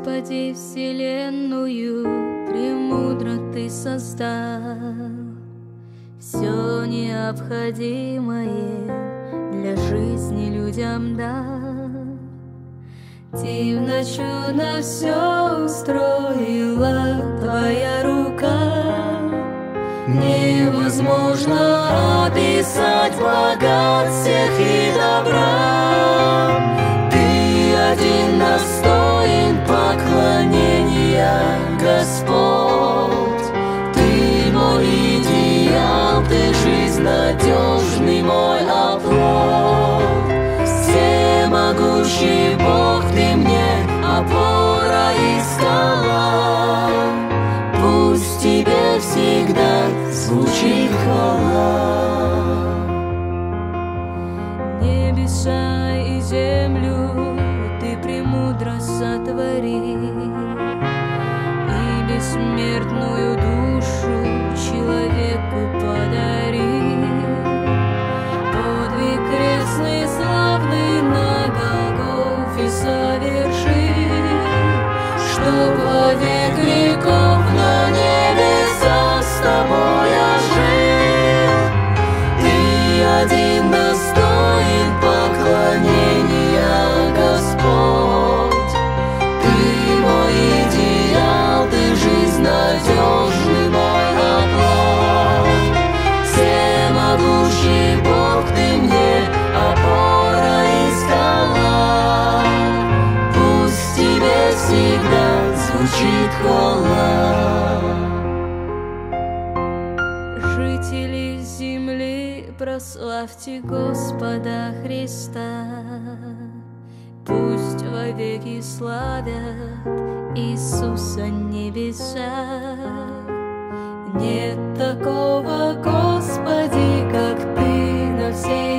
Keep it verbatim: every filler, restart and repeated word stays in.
Господи, вселенную премудро Ты создал, все необходимое для жизни людям дал. Дивно, чудно все устроила Твоя рука. Невозможно описать богат всех и добра. Ты один достоин поклонения, Господь. Ты мой идеал, Ты жизнь надежный мой оплот. Всемогущий Бог, Ты мне опора и скала. Пусть Тебе всегда звучит хвала. Небеса и землю Ты премудро сотвори, и бессмертную душу человеку подари. Подвиг крестный славный на Голгофе соверши, чтоб во век веков на небесах с Тобой я жил. Ты один достоин поклонения, Господь. Ты мой идеал, Ты жизнь надежный мой оплот. Всемогущий Бог, Ты мне опора и скала. Пусть Тебе всегда звучит хвала. Жители земли, прославьте Господа Христа. Пусть вовеки славят Иисуса небеса. Нет такого, Господи, как Ты на всей